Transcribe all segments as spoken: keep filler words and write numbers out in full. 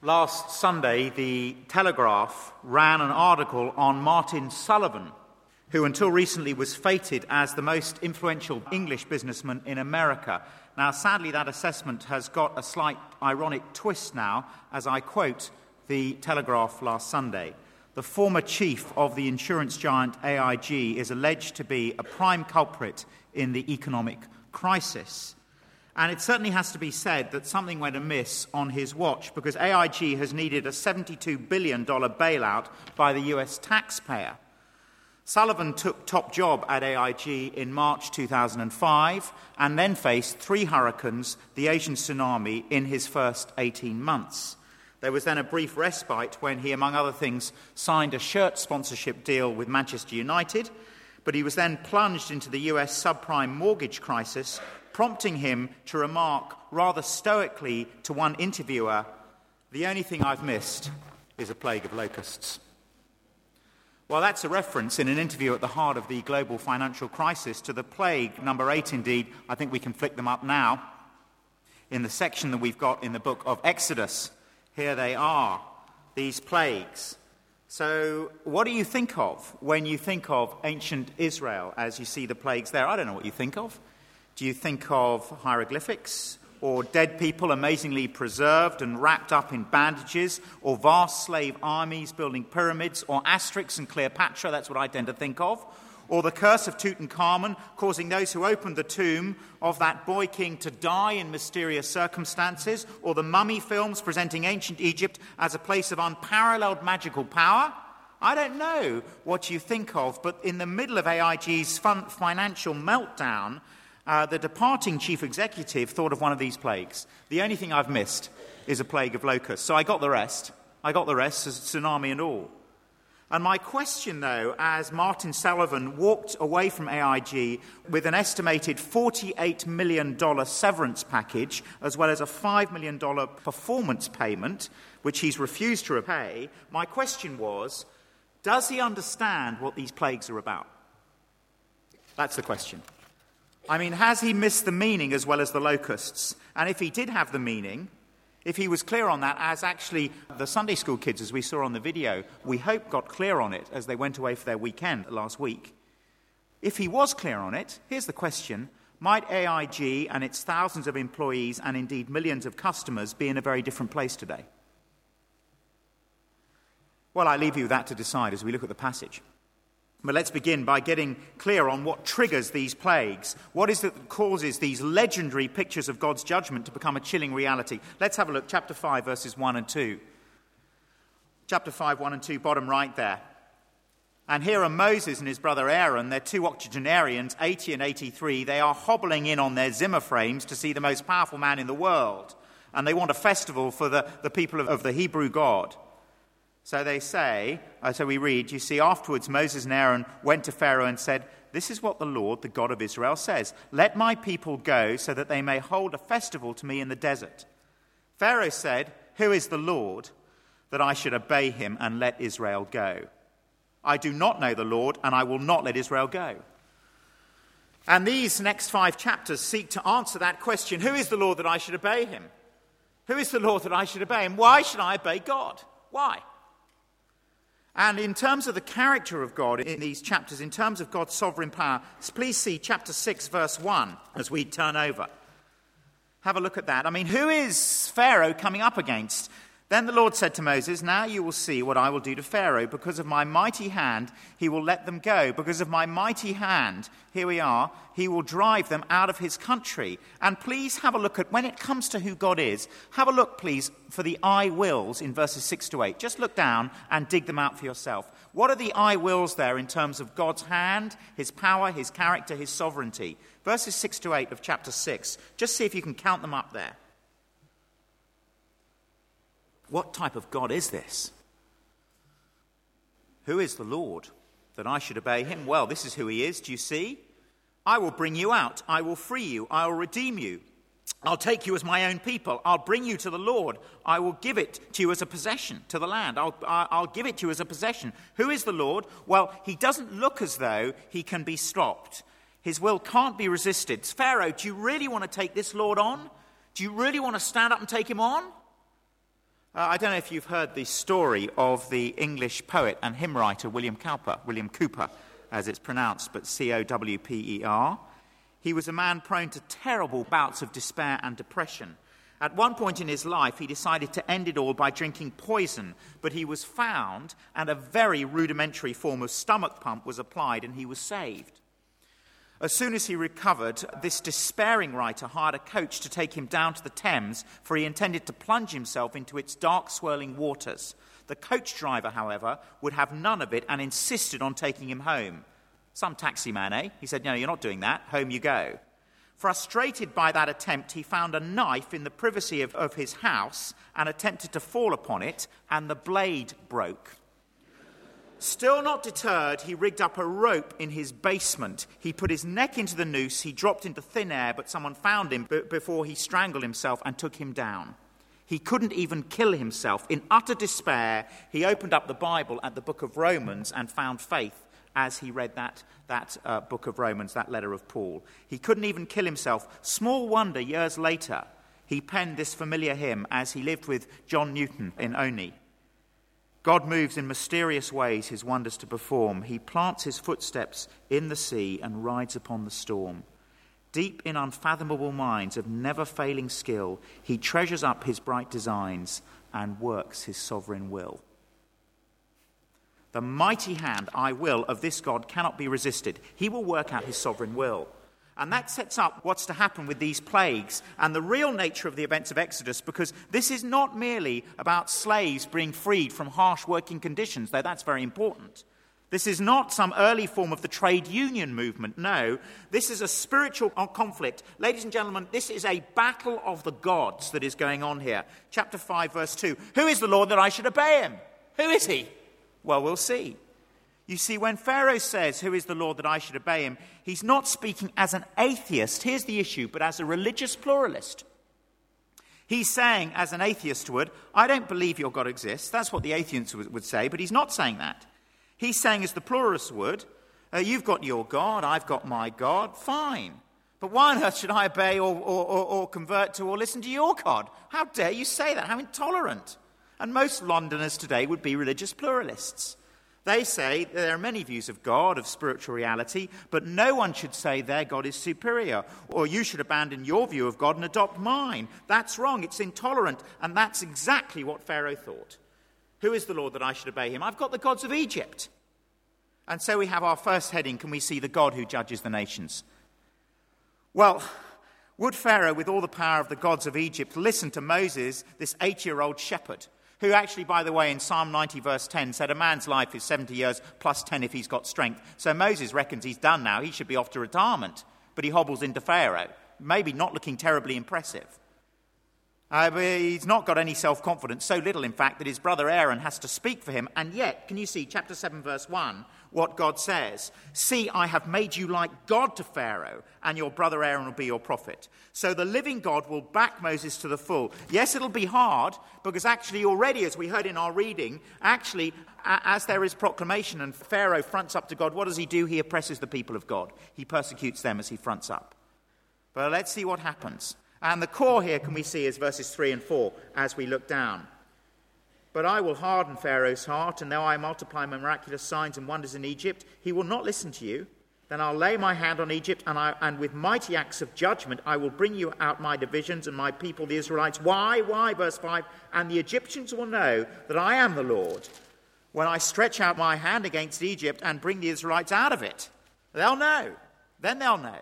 Last Sunday, the Telegraph ran an article on Martin Sullivan, who until recently was feted as the most influential English businessman in America. Now, sadly, that assessment has got a slight ironic twist now, as I quote the Telegraph last Sunday. The former chief of the insurance giant A I G is alleged to be a prime culprit in the economic crisis. And it certainly has to be said that something went amiss on his watch, because A I G has needed a seventy-two billion dollars bailout by the U S taxpayer. Sullivan took top job at A I G in March two thousand five and then faced three hurricanes, the Asian tsunami, in his first eighteen months. There was then a brief respite when he, among other things, signed a shirt sponsorship deal with Manchester United, but he was then plunged into the U S subprime mortgage crisis, prompting him to remark rather stoically to one interviewer, "The only thing I've missed is a plague of locusts." Well, that's a reference in an interview at the heart of the global financial crisis to the plague, number eight indeed. I think we can flick them up now, in the section that we've got in the book of Exodus. Here they are, these plagues. So what do you think of when you think of ancient Israel as you see the plagues there? I don't know what you think of. Do you think of hieroglyphics, or dead people amazingly preserved and wrapped up in bandages, or vast slave armies building pyramids, or Asterix and Cleopatra? That's what I tend to think of. Or the curse of Tutankhamun causing those who opened the tomb of that boy king to die in mysterious circumstances, or the mummy films presenting ancient Egypt as a place of unparalleled magical power. I don't know what you think of, but in the middle of A I G's fun- financial meltdown, Uh, the departing chief executive thought of one of these plagues. The only thing I've missed is a plague of locusts. So I got the rest. I got the rest, tsunami and all. And my question, though, as Martin Sullivan walked away from A I G with an estimated forty-eight million dollars severance package, as well as a five million dollars performance payment, which he's refused to repay, my question was, does he understand what these plagues are about? That's the question. I mean, has he missed the meaning as well as the locusts? And if he did have the meaning, if he was clear on that, as actually the Sunday school kids, as we saw on the video, we hope got clear on it as they went away for their weekend last week. If he was clear on it, here's the question: might A I G and its thousands of employees and indeed millions of customers be in a very different place today? Well, I leave you with that to decide as we look at the passage. But let's begin by getting clear on what triggers these plagues. What is it that causes these legendary pictures of God's judgment to become a chilling reality? Let's have a look. Chapter five, verses one and two. Chapter five, one and two, bottom right there. And here are Moses and his brother Aaron. They're two octogenarians, eighty and eighty-three. They are hobbling in on their Zimmer frames to see the most powerful man in the world. And they want a festival for the, the people of, of the Hebrew God. So they say, uh, so we read, you see, afterwards Moses and Aaron went to Pharaoh and said, "This is what the Lord, the God of Israel, says. Let my people go so that they may hold a festival to me in the desert." Pharaoh said, "Who is the Lord that I should obey him and let Israel go? I do not know the Lord, and I will not let Israel go." And these next five chapters seek to answer that question. Who is the Lord that I should obey him? Who is the Lord that I should obey him? Why should I obey God? Why? And in terms of the character of God in these chapters, in terms of God's sovereign power, please see chapter six, verse one, as we turn over. Have a look at that. I mean, who is Pharaoh coming up against? Then the Lord said to Moses, "Now you will see what I will do to Pharaoh. Because of my mighty hand, he will let them go. Because of my mighty hand," here we are, "he will drive them out of his country." And please have a look at, when it comes to who God is, have a look, please, for the "I wills" in verses six to eight. Just look down and dig them out for yourself. What are the "I wills" there in terms of God's hand, his power, his character, his sovereignty? Verses six to eight of chapter six. Just see if you can count them up there. What type of God is this? Who is the Lord that I should obey him? Well, this is who he is. Do you see? "I will bring you out. I will free you. I will redeem you. I'll take you as my own people. I'll bring you to the Lord. I will give it to you as a possession, to the land. I'll, I'll give it to you as a possession." Who is the Lord? Well, he doesn't look as though he can be stopped. His will can't be resisted. Pharaoh, do you really want to take this Lord on? Do you really want to stand up and take him on? Uh, I don't know if you've heard the story of the English poet and hymn writer William Cowper, William Cooper, as it's pronounced, but C O W P E R. He was a man prone to terrible bouts of despair and depression. At one point in his life, he decided to end it all by drinking poison, but he was found, and a very rudimentary form of stomach pump was applied, and he was saved. As soon as he recovered, this despairing writer hired a coach to take him down to the Thames, for he intended to plunge himself into its dark, swirling waters. The coach driver, however, would have none of it and insisted on taking him home. Some taxi man, eh? He said, no, you're not doing that. Home you go. Frustrated by that attempt, he found a knife in the privacy of, of his house and attempted to fall upon it, and the blade broke. Still not deterred, he rigged up a rope in his basement. He put his neck into the noose, he dropped into thin air, but someone found him b- before he strangled himself and took him down. He couldn't even kill himself. In utter despair, he opened up the Bible at the book of Romans and found faith as he read that, that uh, book of Romans, that letter of Paul. He couldn't even kill himself. Small wonder, years later, he penned this familiar hymn as he lived with John Newton in Oney. God moves in mysterious ways his wonders to perform. He plants his footsteps in the sea and rides upon the storm. Deep in unfathomable minds of never-failing skill, he treasures up his bright designs and works his sovereign will. The mighty hand, I will, of this God cannot be resisted. He will work out his sovereign will. And that sets up what's to happen with these plagues and the real nature of the events of Exodus, because this is not merely about slaves being freed from harsh working conditions, though that's very important. This is not some early form of the trade union movement. No, this is a spiritual conflict. Ladies and gentlemen, this is a battle of the gods that is going on here. Chapter five, verse two. Who is the Lord that I should obey him? Who is he? Well, we'll see. You see, when Pharaoh says, who is the Lord that I should obey him, he's not speaking as an atheist, here's the issue, but as a religious pluralist. He's saying, as an atheist would, I don't believe your God exists. That's what the atheist would say, but he's not saying that. He's saying, as the pluralist would, uh, you've got your God, I've got my God, fine. But why on earth should I obey or, or, or, or convert to or listen to your God? How dare you say that? How intolerant. And most Londoners today would be religious pluralists. They say there are many views of God, of spiritual reality, but no one should say their God is superior, or you should abandon your view of God and adopt mine. That's wrong. It's intolerant, and that's exactly what Pharaoh thought. Who is the Lord that I should obey him? I've got the gods of Egypt. And so we have our first heading, can we see the God who judges the nations? Well, would Pharaoh, with all the power of the gods of Egypt, listen to Moses, this eight-year-old shepherd, who actually, by the way, in Psalm ninety, verse ten, said a man's life is seventy years plus ten if he's got strength. So Moses reckons he's done now. He should be off to retirement. But he hobbles into Pharaoh, maybe not looking terribly impressive. Uh, but he's not got any self-confidence, so little, in fact, that his brother Aaron has to speak for him. And yet, can you see, chapter seven, verse one, what God says? See, I have made you like God to Pharaoh, and your brother Aaron will be your prophet. So the living God will back Moses to the full. Yes, it'll be hard, because actually already, as we heard in our reading, actually, as there is proclamation and Pharaoh fronts up to God, what does he do? He oppresses the people of God. He persecutes them as he fronts up. But let's see what happens. And the core here, can we see, is verses three and four as we look down. But I will harden Pharaoh's heart, and though I multiply my miraculous signs and wonders in Egypt, he will not listen to you. Then I'll lay my hand on Egypt, and, I, and with mighty acts of judgment I will bring you out my divisions and my people, the Israelites. Why? Why? Verse five. And the Egyptians will know that I am the Lord when I stretch out my hand against Egypt and bring the Israelites out of it. They'll know. Then they'll know.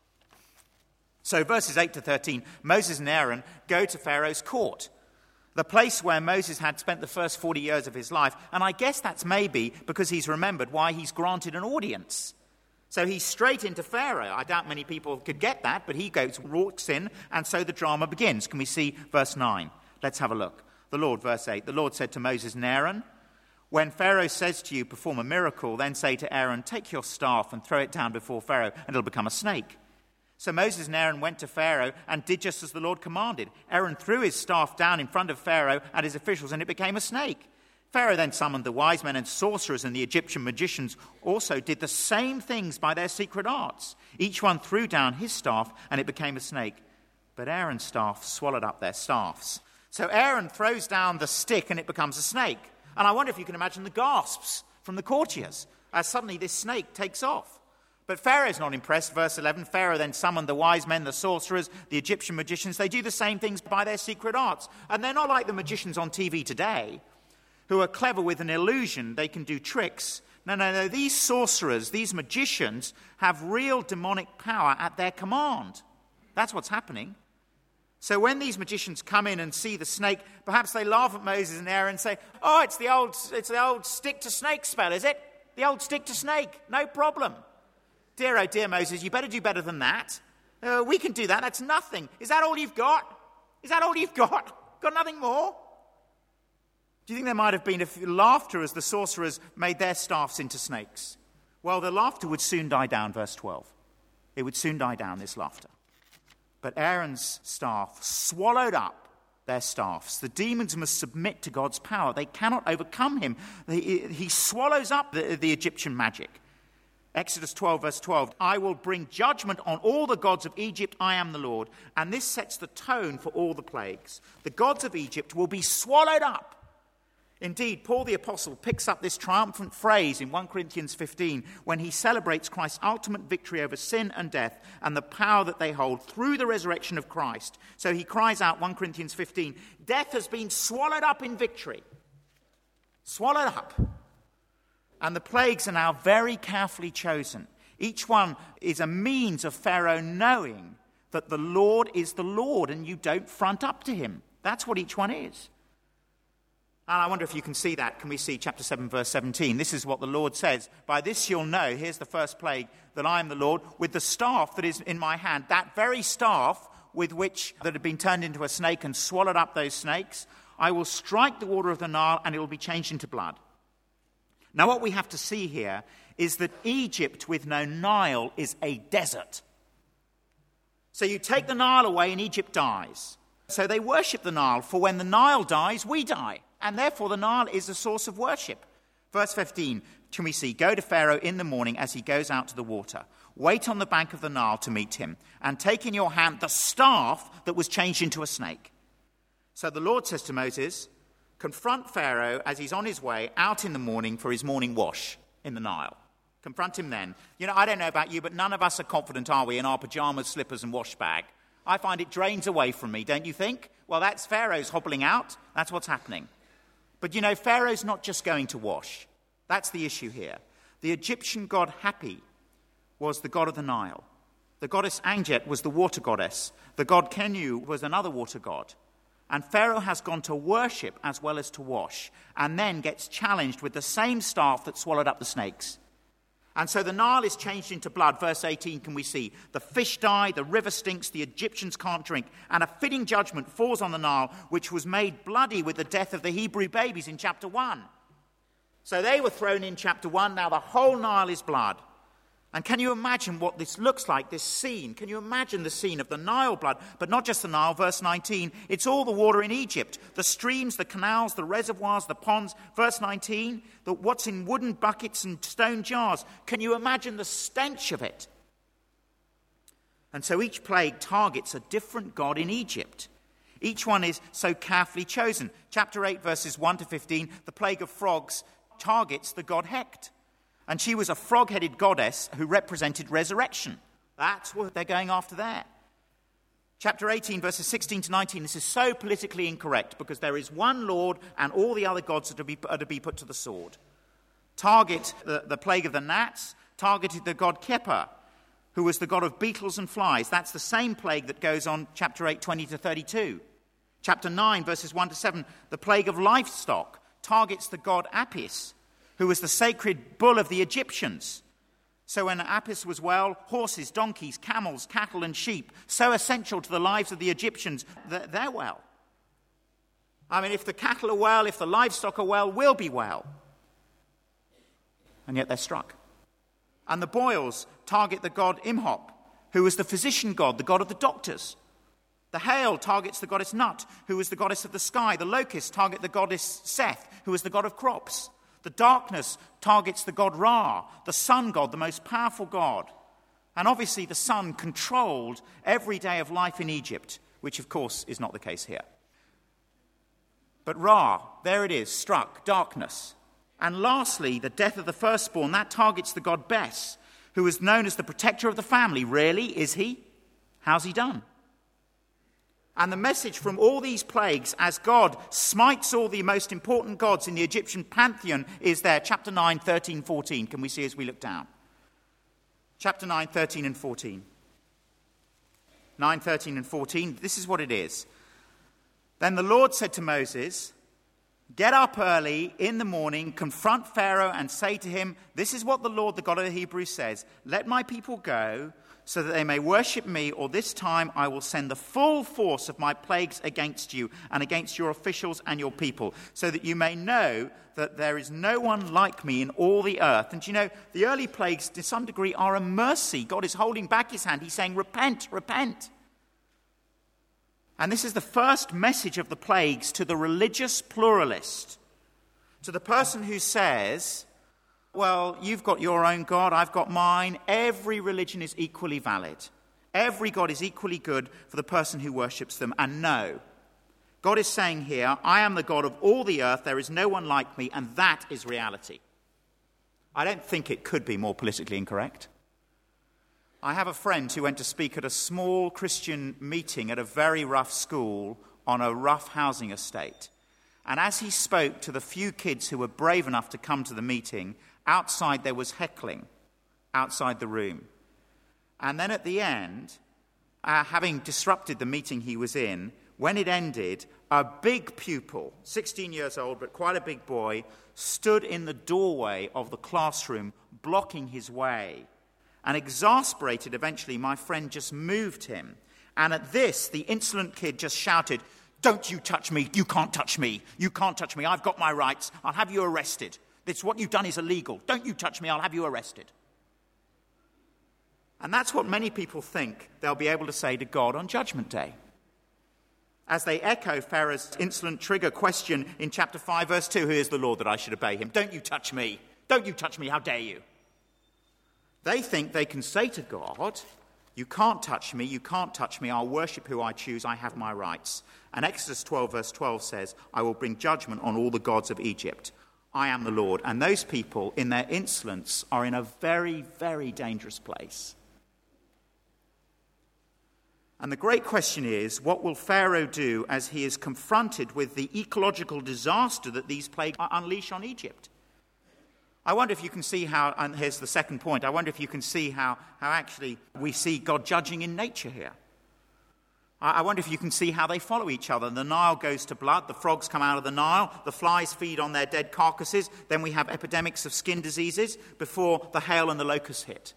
So verses eight to thirteen, Moses and Aaron go to Pharaoh's court, the place where Moses had spent the first forty years of his life. And I guess that's maybe because he's remembered why he's granted an audience. So he's straight into Pharaoh. I doubt many people could get that, but he goes, walks in, and so the drama begins. Can we see verse nine? Let's have a look. The Lord, verse eight, the Lord said to Moses and Aaron, when Pharaoh says to you, perform a miracle, then say to Aaron, take your staff and throw it down before Pharaoh, and it'll become a snake. So Moses and Aaron went to Pharaoh and did just as the Lord commanded. Aaron threw his staff down in front of Pharaoh and his officials, and it became a snake. Pharaoh then summoned the wise men and sorcerers, and the Egyptian magicians also did the same things by their secret arts. Each one threw down his staff, and it became a snake. But Aaron's staff swallowed up their staffs. So Aaron throws down the stick and it becomes a snake. And I wonder if you can imagine the gasps from the courtiers as suddenly this snake takes off. But Pharaoh's not impressed. Verse eleven, Pharaoh then summoned the wise men, the sorcerers, the Egyptian magicians. They do the same things by their secret arts. And they're not like the magicians on T V today, who are clever with an illusion. They can do tricks. No, no, no. These sorcerers, these magicians, have real demonic power at their command. That's what's happening. So when these magicians come in and see the snake, perhaps they laugh at Moses and Aaron and say, oh, it's the old, it's the old stick-to-snake spell, is it? The old stick-to-snake, no problem. Dear, oh dear, Moses, you better do better than that. Uh, we can do that, that's nothing. Is that all you've got? Is that all you've got? Got nothing more? Do you think there might have been a few laughter as the sorcerers made their staffs into snakes? Well, the laughter would soon die down, verse twelve. It would soon die down, this laughter. But Aaron's staff swallowed up their staffs. The demons must submit to God's power. They cannot overcome him. He, he swallows up the, the Egyptian magic. Exodus twelve, verse twelve, I will bring judgment on all the gods of Egypt. I am the Lord. And this sets the tone for all the plagues. The gods of Egypt will be swallowed up. Indeed, Paul the Apostle picks up this triumphant phrase in First Corinthians fifteen when he celebrates Christ's ultimate victory over sin and death and the power that they hold through the resurrection of Christ. So he cries out, First Corinthians fifteen, death has been swallowed up in victory. Swallowed up. And the plagues are now very carefully chosen. Each one is a means of Pharaoh knowing that the Lord is the Lord and you don't front up to him. That's what each one is. And I wonder if you can see that. Can we see chapter seven, verse seventeen? This is what the Lord says. By this you'll know, here's the first plague, that I am the Lord, with the staff that is in my hand, that very staff with which that had been turned into a snake and swallowed up those snakes, I will strike the water of the Nile and it will be changed into blood. Now what we have to see here is that Egypt with no Nile is a desert. So you take the Nile away and Egypt dies. So they worship the Nile, for when the Nile dies, we die. And therefore the Nile is a source of worship. Verse fifteen, can we see, go to Pharaoh in the morning as he goes out to the water. Wait on the bank of the Nile to meet him, and take in your hand the staff that was changed into a snake. So the Lord says to Moses, confront Pharaoh as he's on his way out in the morning for his morning wash in the Nile. Confront him then. You know, I don't know about you, but none of us are confident, are we, in our pajamas, slippers and wash bag. I find it drains away from me, don't you think? Well, that's Pharaoh's hobbling out. That's what's happening. But you know, Pharaoh's not just going to wash. That's the issue here. The Egyptian god Hapi was the god of the Nile. The goddess Anjet was the water goddess. The god Kenu was another water god. And Pharaoh has gone to worship as well as to wash, and then gets challenged with the same staff that swallowed up the snakes. And so the Nile is changed into blood. Verse eighteen, can we see? The fish die, the river stinks, the Egyptians can't drink. And a fitting judgment falls on the Nile, which was made bloody with the death of the Hebrew babies in chapter one. So they were thrown in chapter one. Now the whole Nile is blood. And can you imagine what this looks like, this scene? Can you imagine the scene of the Nile blood? But not just the Nile, verse nineteen. It's all the water in Egypt. The streams, the canals, the reservoirs, the ponds. Verse nineteen, the, what's in wooden buckets and stone jars. Can you imagine the stench of it? And so each plague targets a different god in Egypt. Each one is so carefully chosen. Chapter eight, verses one to fifteen, the plague of frogs targets the god Hecht. And she was a frog-headed goddess who represented resurrection. That's what they're going after there. Chapter eighteen, verses sixteen to nineteen, this is so politically incorrect because there is one Lord and all the other gods are to be, are to be put to the sword. Target the, the plague of the gnats, targeted the god Kepa, who was the god of beetles and flies. That's the same plague that goes on chapter eight, twenty to thirty-two. Chapter nine, verses one to seven, the plague of livestock targets the god Apis, who was the sacred bull of the Egyptians. So when Apis was well, horses, donkeys, camels, cattle and sheep, so essential to the lives of the Egyptians, they're well. I mean, if the cattle are well, if the livestock are well, we'll be well. And yet they're struck. And the boils target the god Imhop, who was the physician god, the god of the doctors. The hail targets the goddess Nut, who was the goddess of the sky. The locusts target the goddess Seth, who was the god of crops. The darkness targets the god Ra, the sun god, the most powerful god. And obviously the sun controlled every day of life in Egypt, which of course is not the case here. But Ra, there it is, struck, darkness. And lastly, the death of the firstborn, that targets the god Bes, who is known as the protector of the family. Really, is he? How's he done? And the message from all these plagues, as God smites all the most important gods in the Egyptian pantheon, is there. Chapter nine, thirteen, fourteen. Can we see as we look down? Chapter nine, thirteen and fourteen. nine, thirteen and fourteen. This is what it is. Then the Lord said to Moses, get up early in the morning, confront Pharaoh and say to him, this is what the Lord, the God of the Hebrews, says. Let my people go so that they may worship me, or this time I will send the full force of my plagues against you and against your officials and your people, so that you may know that there is no one like me in all the earth. And you know, the early plagues to some degree are a mercy. God is holding back his hand. He's saying, repent, repent. And this is the first message of the plagues to the religious pluralist, to the person who says, well, you've got your own God, I've got mine. Every religion is equally valid. Every God is equally good for the person who worships them. And no, God is saying here, I am the God of all the earth, there is no one like me, and that is reality. I don't think it could be more politically incorrect. I have a friend who went to speak at a small Christian meeting at a very rough school on a rough housing estate. And as he spoke to the few kids who were brave enough to come to the meeting, outside there was heckling outside the room. And then at the end, uh, having disrupted the meeting he was in, when it ended, a big pupil, sixteen years old, but quite a big boy, stood in the doorway of the classroom, blocking his way. And exasperated, eventually, my friend just moved him. And at this, the insolent kid just shouted, don't you touch me, you can't touch me, you can't touch me, I've got my rights, I'll have you arrested. This, what you've done is illegal. Don't you touch me, I'll have you arrested. And that's what many people think they'll be able to say to God on Judgment Day. As they echo Pharaoh's insolent trigger question in chapter five, verse two, who is the Lord that I should obey him? Don't you touch me, don't you touch me, how dare you? They think they can say to God, you can't touch me, you can't touch me, I'll worship who I choose, I have my rights. And Exodus twelve verse twelve says, I will bring judgment on all the gods of Egypt. I am the Lord. And those people, in their insolence, are in a very, very dangerous place. And the great question is, what will Pharaoh do as he is confronted with the ecological disaster that these plagues unleash on Egypt? I wonder if you can see how, and here's the second point, I wonder if you can see how, how actually we see God judging in nature here. I wonder if you can see how they follow each other. The Nile goes to blood, the frogs come out of the Nile, the flies feed on their dead carcasses, then we have epidemics of skin diseases before the hail and the locusts hit.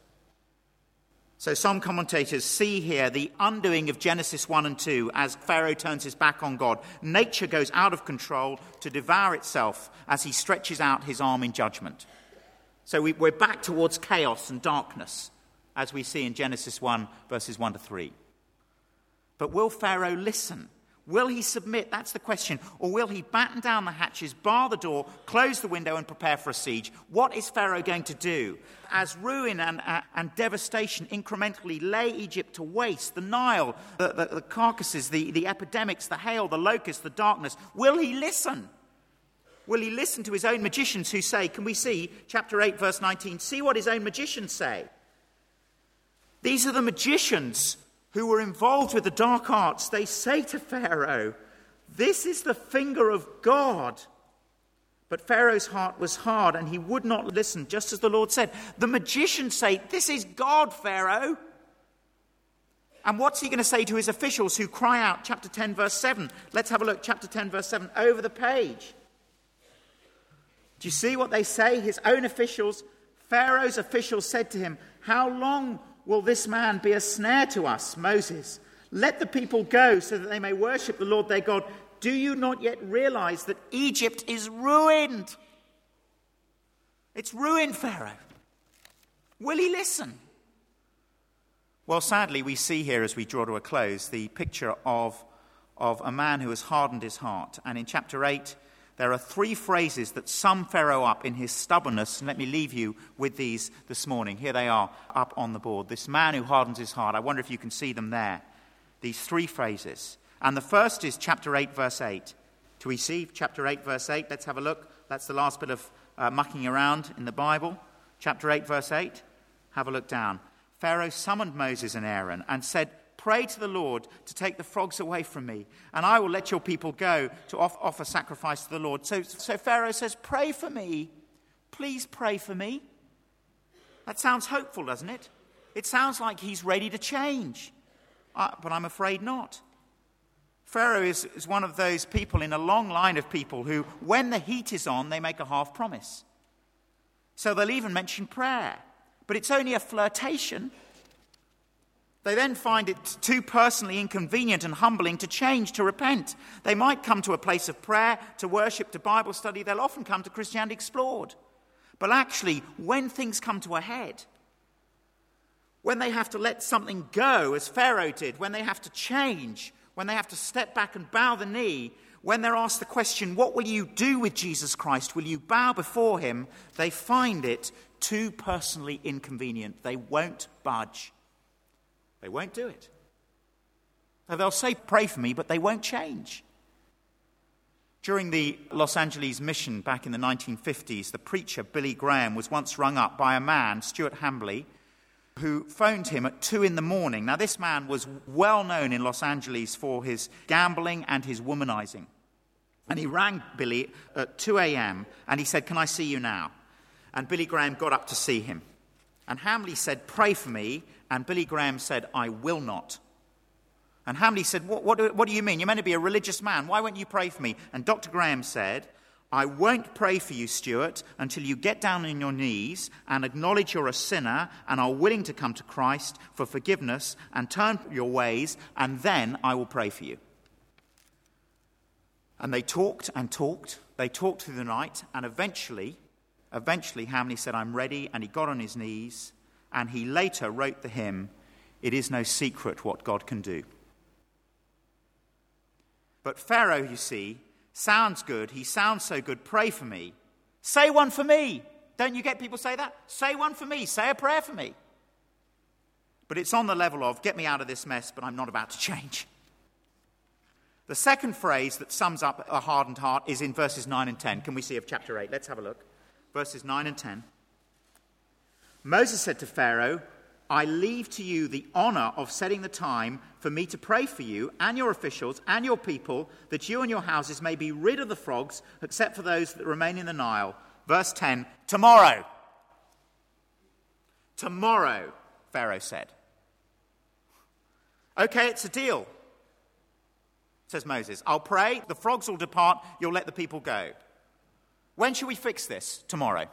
So some commentators see here the undoing of Genesis one and two as Pharaoh turns his back on God. Nature goes out of control to devour itself as he stretches out his arm in judgment. So we, we're back towards chaos and darkness, as we see in Genesis one, verses one to three. But will Pharaoh listen? Will he submit? That's the question. Or will he batten down the hatches, bar the door, close the window and prepare for a siege? What is Pharaoh going to do? As ruin and, uh, and devastation incrementally lay Egypt to waste, the Nile, the, the, the carcasses, the, the epidemics, the hail, the locusts, the darkness, will he listen? Will he listen to his own magicians who say, can we see, chapter eight, verse nineteen, see what his own magicians say. These are the magicians who were involved with the dark arts. They say to Pharaoh, this is the finger of God. But Pharaoh's heart was hard and he would not listen, just as the Lord said. The magicians say, this is God, Pharaoh. And what's he going to say to his officials who cry out, chapter ten, verse seven? Let's have a look, chapter ten, verse seven, over the page. Do you see what they say? His own officials, Pharaoh's officials said to him, how long will this man be a snare to us, Moses? Let the people go so that they may worship the Lord their God. Do you not yet realize that Egypt is ruined? It's ruined, Pharaoh. Will he listen? Well, sadly, we see here as we draw to a close the picture of, of a man who has hardened his heart. And in chapter eight, there are three phrases that sum Pharaoh up in his stubbornness. And let me leave you with these this morning. Here they are up on the board. This man who hardens his heart. I wonder if you can see them there. These three phrases. And the first is chapter eight, verse eight. Do we see chapter eight, verse eight? Let's have a look. That's the last bit of uh, mucking around in the Bible. Chapter eight, verse eight. Have a look down. Pharaoh summoned Moses and Aaron and said, "Pray to the Lord to take the frogs away from me, and I will let your people go to off- offer sacrifice to the Lord." So, so Pharaoh says, "Pray for me. Please pray for me." That sounds hopeful, doesn't it? It sounds like he's ready to change. Uh, but I'm afraid not. Pharaoh is, is one of those people in a long line of people who, when the heat is on, they make a half promise. So they'll even mention prayer. But it's only a flirtation. They then find it too personally inconvenient and humbling to change, to repent. They might come to a place of prayer, to worship, to Bible study. They'll often come to Christianity Explored. But actually, when things come to a head, when they have to let something go, as Pharaoh did, when they have to change, when they have to step back and bow the knee, when they're asked the question, what will you do with Jesus Christ? Will you bow before him? They find it too personally inconvenient. They won't budge. They won't do it. So they'll say, "Pray for me," but they won't change. During the Los Angeles mission back in the nineteen fifties, the preacher Billy Graham was once rung up by a man, Stuart Hambly, who phoned him at two in the morning. Now, this man was well known in Los Angeles for his gambling and his womanizing. And he rang Billy at two a.m. and he said, "Can I see you now?" And Billy Graham got up to see him. And Hambly said, "Pray for me." And Billy Graham said, "I will not." And Hambly said, what, what, do, what do you mean? You're meant to be a religious man. Why won't you pray for me? And Doctor Graham said, "I won't pray for you, Stuart, until you get down on your knees and acknowledge you're a sinner and are willing to come to Christ for forgiveness and turn your ways, and then I will pray for you." And they talked and talked. They talked through the night, and eventually, eventually Hambly said, "I'm ready," and he got on his knees, and he later wrote the hymn, "It is no secret what God can do." But Pharaoh, you see, sounds good. He sounds so good. "Pray for me." Say one for me. Don't you get people say that? Say one for me. Say a prayer for me. But it's on the level of, get me out of this mess, but I'm not about to change. The second phrase that sums up a hardened heart is in verses nine and ten. Can we see of chapter eight? Let's have a look. Verses nine and ten. Moses said to Pharaoh, "I leave to you the honor of setting the time for me to pray for you and your officials and your people, that you and your houses may be rid of the frogs, except for those that remain in the Nile." Verse ten, tomorrow. Tomorrow, Pharaoh said. "Okay, it's a deal," says Moses. "I'll pray, the frogs will depart, you'll let the people go. When shall we fix this? Tomorrow."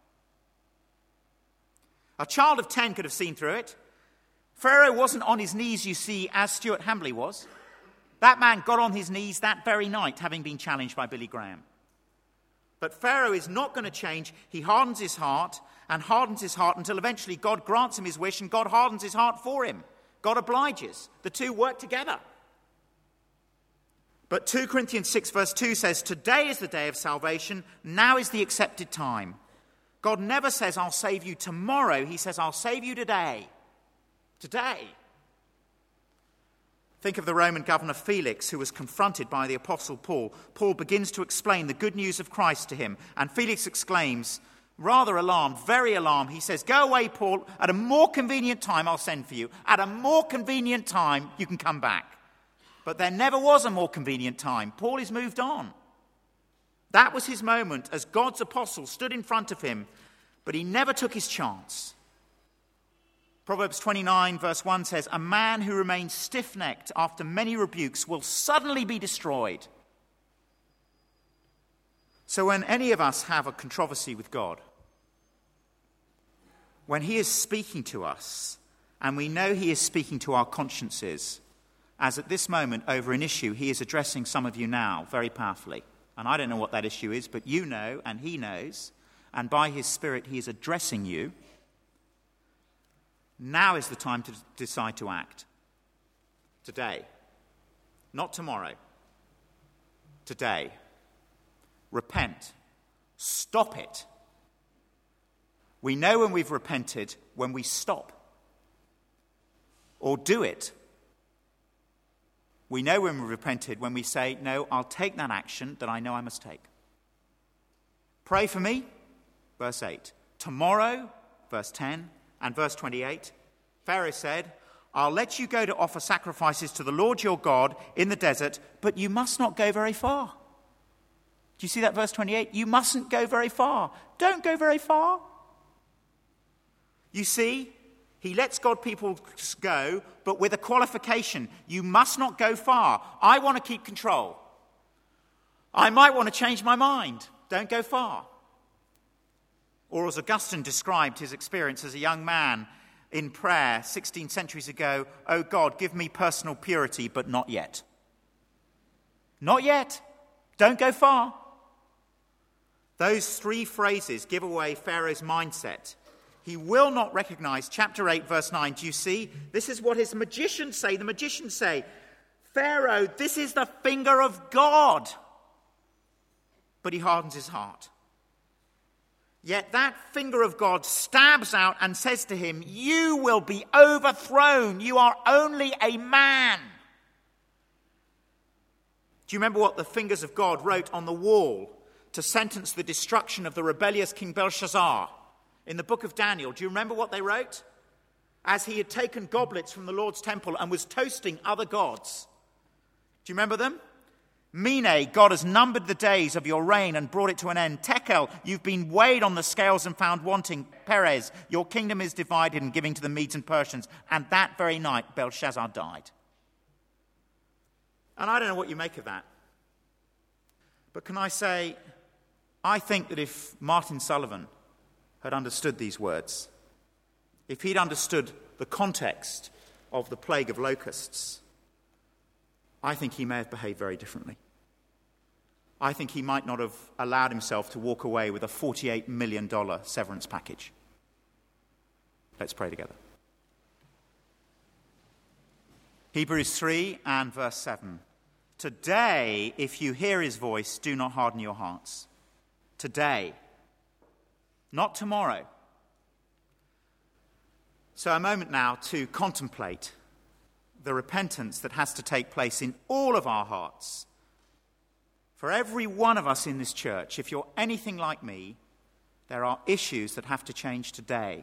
A child of ten could have seen through it. Pharaoh wasn't on his knees, you see, as Stuart Hambly was. That man got on his knees that very night, having been challenged by Billy Graham. But Pharaoh is not going to change. He hardens his heart and hardens his heart until eventually God grants him his wish and God hardens his heart for him. God obliges. The two work together. But two Corinthians six verse two says, "Today is the day of salvation. Now is the accepted time." God never says, "I'll save you tomorrow." He says, "I'll save you today." Today. Think of the Roman governor Felix, who was confronted by the Apostle Paul. Paul begins to explain the good news of Christ to him. And Felix exclaims, rather alarmed, very alarmed, he says, "Go away, Paul. At a more convenient time I'll send for you. At a more convenient time you can come back." But there never was a more convenient time. Paul is moved on. That was his moment as God's apostle stood in front of him, but he never took his chance. Proverbs twenty-nine verse one says, "A man who remains stiff-necked after many rebukes will suddenly be destroyed." So when any of us have a controversy with God, when he is speaking to us, and we know he is speaking to our consciences, as at this moment over an issue he is addressing some of you now very powerfully. And I don't know what that issue is, but you know and he knows. And by his Spirit, he is addressing you. Now is the time to decide to act. Today. Not tomorrow. Today. Repent. Stop it. We know when we've repented when we stop. Or do it. We know when we've repented when we say, no, I'll take that action that I know I must take. Pray for me, verse eight. Tomorrow, verse ten, and verse twenty-eight, Pharaoh said, I'll let you go to offer sacrifices to the Lord your God in the desert, but you must not go very far. Do you see that verse twenty-eight? You mustn't go very far. Don't go very far. You see, he lets God people go, but with a qualification. You must not go far. I want to keep control. I might want to change my mind. Don't go far. Or as Augustine described his experience as a young man in prayer sixteen centuries ago, oh God, give me personal purity, but not yet. Not yet. Don't go far. Those three phrases give away Pharaoh's mindset. He will not recognize chapter eight, verse nine. Do you see? This is what his magicians say. The magicians say, Pharaoh, this is the finger of God. But he hardens his heart. Yet that finger of God stabs out and says to him, you will be overthrown. You are only a man. Do you remember what the fingers of God wrote on the wall to sentence the destruction of the rebellious King Belshazzar? In the book of Daniel, do you remember what they wrote? As he had taken goblets from the Lord's temple and was toasting other gods. Do you remember them? Mene, God has numbered the days of your reign and brought it to an end. Tekel, you've been weighed on the scales and found wanting. Perez, your kingdom is divided and giving to the Medes and Persians. And that very night, Belshazzar died. And I don't know what you make of that. But can I say, I think that if Martin Sullivan had understood these words, if he'd understood the context of the plague of locusts, I think he may have behaved very differently. I think he might not have allowed himself to walk away with a forty-eight million dollars severance package. Let's pray together. Hebrews three and verse seven. Today, if you hear his voice, do not harden your hearts. Today. Not tomorrow. So a moment now to contemplate the repentance that has to take place in all of our hearts. For every one of us in this church, if you're anything like me, there are issues that have to change today.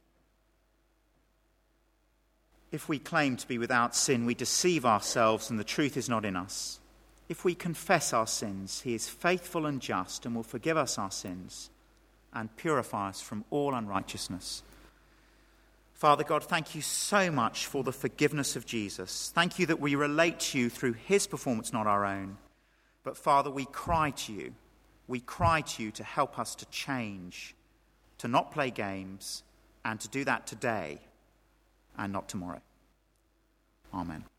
If we claim to be without sin, we deceive ourselves and the truth is not in us. If we confess our sins, he is faithful and just and will forgive us our sins and purify us from all unrighteousness. Father God, thank you so much for the forgiveness of Jesus. Thank you that we relate to you through his performance, not our own. But Father, we cry to you. We cry to you to help us to change, to not play games, and to do that today and not tomorrow. Amen.